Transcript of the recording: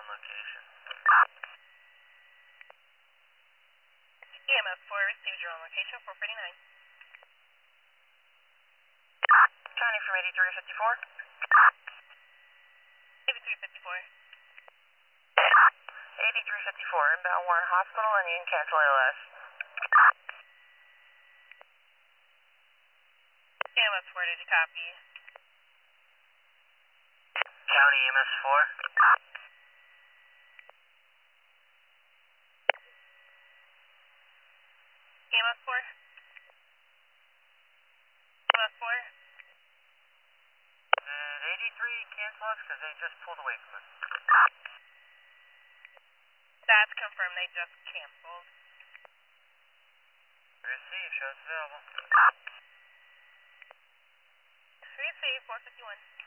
location. EMS 4 received your own location, 449. County from 8354. 8354. 8354, inbound Warren Hospital, and you can cancel ALS. EMS 4, did you copy? County EMS 4. EMS 4? EMS 4? Did 83 cancel us because they just pulled away from us? That's confirmed, they just canceled. Receive, shows available. Receive, 451.